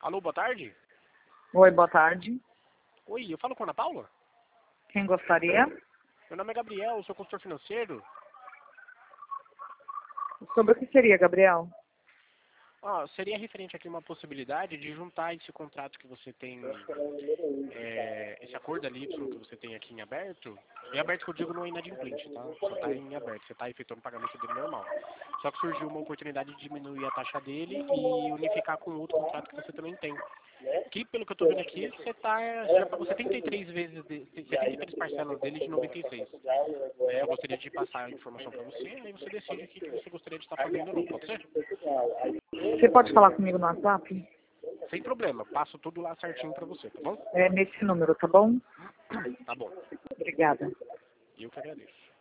Alô, boa tarde? Oi, boa tarde. Oi, eu falo com a Ana Paula? Quem gostaria? Meu nome é Gabriel, eu sou consultor financeiro. Sobre o que seria, Gabriel? Seria referente aqui uma possibilidade de juntar esse contrato que você tem, esse acordo ali que você tem aqui em aberto. Em aberto que eu digo não é inadimplente, tá? Só está em aberto, você está efetuando o pagamento dele normal. Só que surgiu uma oportunidade de diminuir a taxa dele e unificar com outro contrato que você também tem. Que, pelo que eu estou vendo aqui, você já pagou 73 vezes, 73 parcelas dele de 96. Eu só gostaria de passar a informação para você, aí você decide o que você gostaria de estar fazendo ou não, pode ser? Você pode falar comigo no WhatsApp? Sem problema, passo tudo lá certinho para você, tá bom? É nesse número, tá bom? Tá bom, Obrigada. eu que agradeço.